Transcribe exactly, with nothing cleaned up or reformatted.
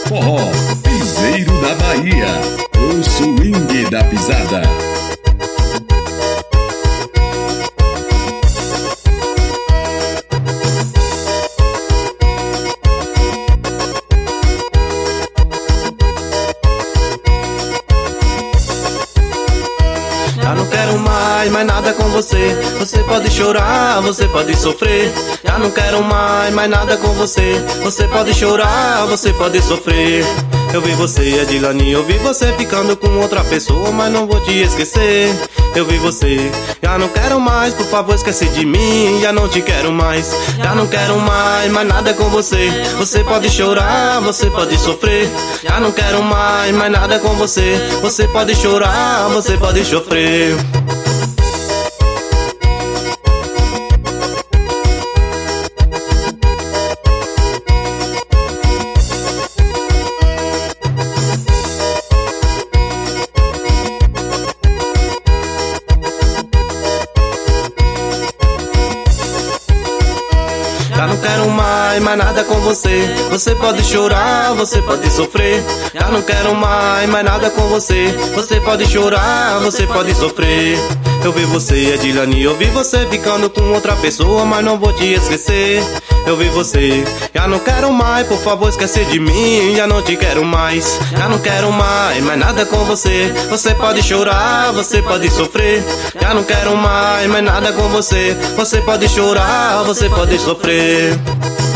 forró, piseiro da Bahia, o swing da pisada. Já não quero mais, mais nada com você. Você pode chorar, você pode sofrer. Já não quero mais, mais nada com você. Você pode chorar, você pode sofrer. Eu vi você, Edilane, eu vi você ficando com outra pessoa, mas não vou te esquecer. Eu vi você, já não quero mais, por favor esquece de mim. Já não te quero mais, já não quero mais, mais nada com você. Você pode chorar, você pode sofrer. Já não quero mais, mais nada com você. Você pode chorar, você pode sofrer. Já não quero mais, mais nada com você. Você pode chorar, você pode sofrer. Já não quero mais, mais nada com você. Você pode chorar, você pode sofrer. Eu vi você, Edilane, eu vi você ficando com outra pessoa, mas não vou te esquecer. Eu vi você, já não quero mais, por favor esquece de mim. Já não te quero mais, já não quero mais, mais nada com você. Você pode chorar, você pode sofrer. Já não quero mais, mais nada com você. Você pode chorar, você pode sofrer.